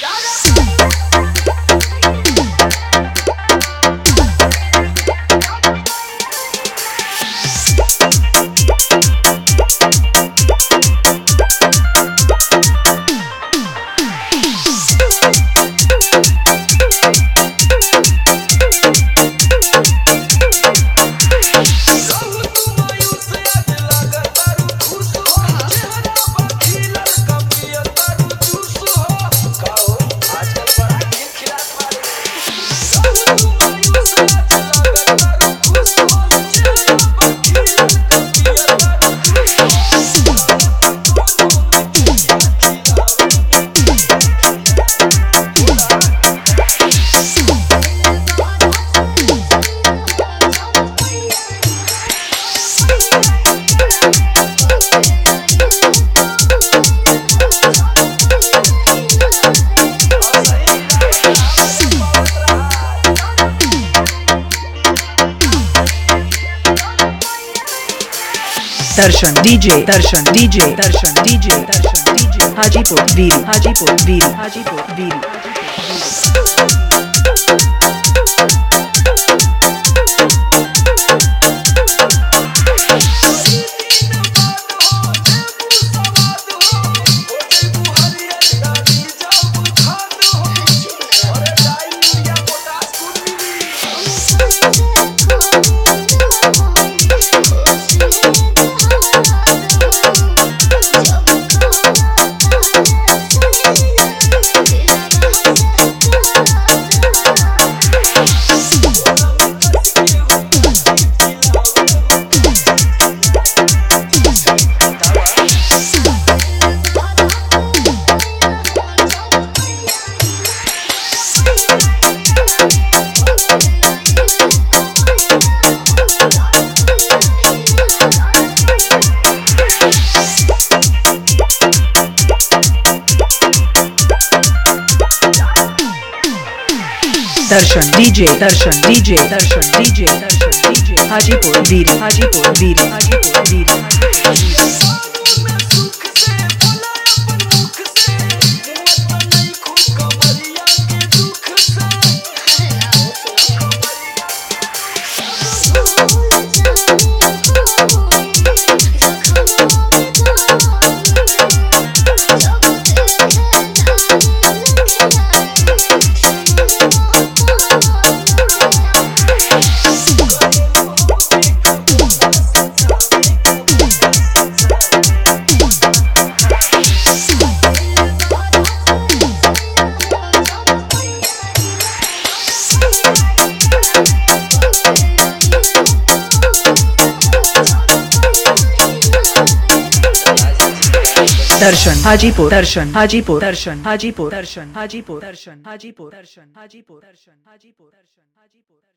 दर्शन DJ Darshan DJ Darshan DJ Darshan DJ Hajipur Veer Hajipur Veer Hajipur Veer Darshan DJ Darshan DJ Darshan DJ Darshan DJ Hajipur Veer Hajipur Veer Hajipur Veer Darshan Hajipur दर्शन हाजीपुर दर्शन हाजीपुर दर्शन हाजीपुर दर्शन हाजीपुर दर्शन हाजीपुर दर्शन हाजीपुर दर्शन हाजीपुर